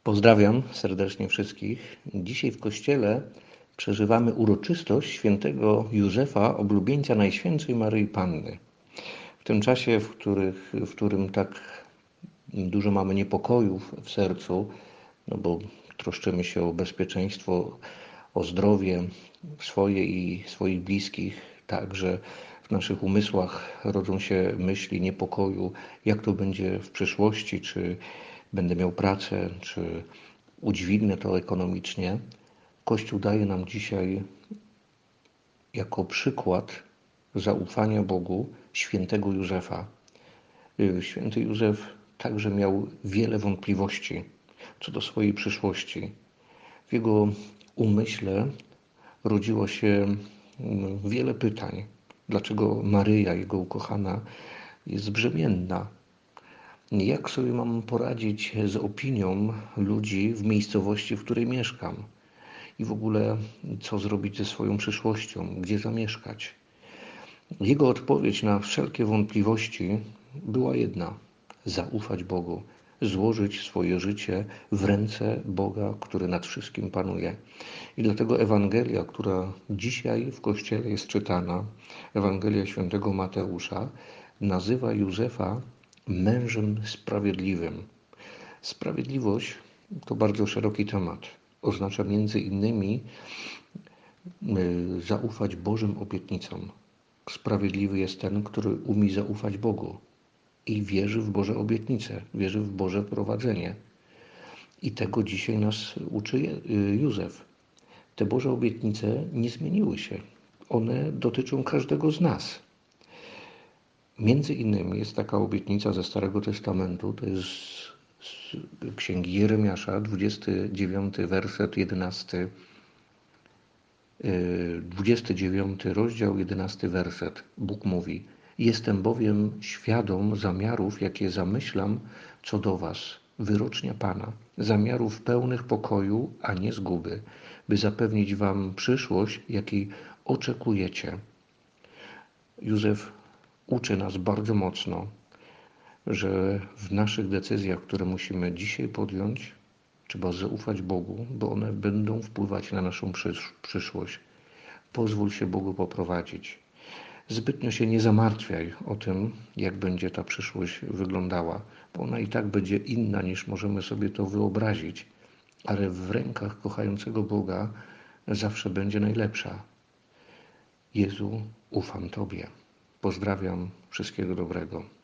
Pozdrawiam serdecznie wszystkich. Dzisiaj w kościele przeżywamy uroczystość świętego Józefa, oblubieńca Najświętszej Maryi Panny. W tym czasie, w którym tak dużo mamy niepokojów w sercu, no bo troszczymy się o bezpieczeństwo, o zdrowie swoje i swoich bliskich, także w naszych umysłach rodzą się myśli niepokoju, jak to będzie w przyszłości, czy będę miał pracę, czy udźwignę to ekonomicznie. Kościół daje nam dzisiaj jako przykład zaufania Bogu świętego Józefa. Święty Józef także miał wiele wątpliwości co do swojej przyszłości. W jego umyśle rodziło się wiele pytań. Dlaczego Maryja, jego ukochana, jest brzemienna? Jak sobie mam poradzić z opinią ludzi w miejscowości, w której mieszkam? I w ogóle co zrobić ze swoją przyszłością? Gdzie zamieszkać? Jego odpowiedź na wszelkie wątpliwości była jedna: zaufać Bogu, złożyć swoje życie w ręce Boga, który nad wszystkim panuje. I dlatego Ewangelia, która dzisiaj w Kościele jest czytana, Ewangelia świętego Mateusza, nazywa Józefa mężem sprawiedliwym. Sprawiedliwość to bardzo szeroki temat. Oznacza między innymi zaufać Bożym obietnicom. Sprawiedliwy jest ten, który umie zaufać Bogu i wierzy w Boże obietnice, wierzy w Boże prowadzenie. I tego dzisiaj nas uczy Józef. Te Boże obietnice nie zmieniły się. One dotyczą każdego z nas. Między innymi jest taka obietnica ze Starego Testamentu, to jest z Księgi Jeremiasza, 29 werset 11, 29 rozdział, 11 werset. Bóg mówi: jestem bowiem świadom zamiarów, jakie zamyślam co do was, wyrocznia Pana, zamiarów pełnych pokoju, a nie zguby, by zapewnić wam przyszłość, jakiej oczekujecie. Józef uczy nas bardzo mocno, że w naszych decyzjach, które musimy dzisiaj podjąć, trzeba zaufać Bogu, bo one będą wpływać na naszą przyszłość. Pozwól się Bogu poprowadzić. Zbytnio się nie zamartwiaj o tym, jak będzie ta przyszłość wyglądała, bo ona i tak będzie inna, niż możemy sobie to wyobrazić, ale w rękach kochającego Boga zawsze będzie najlepsza. Jezu, ufam Tobie. Pozdrawiam, wszystkiego dobrego.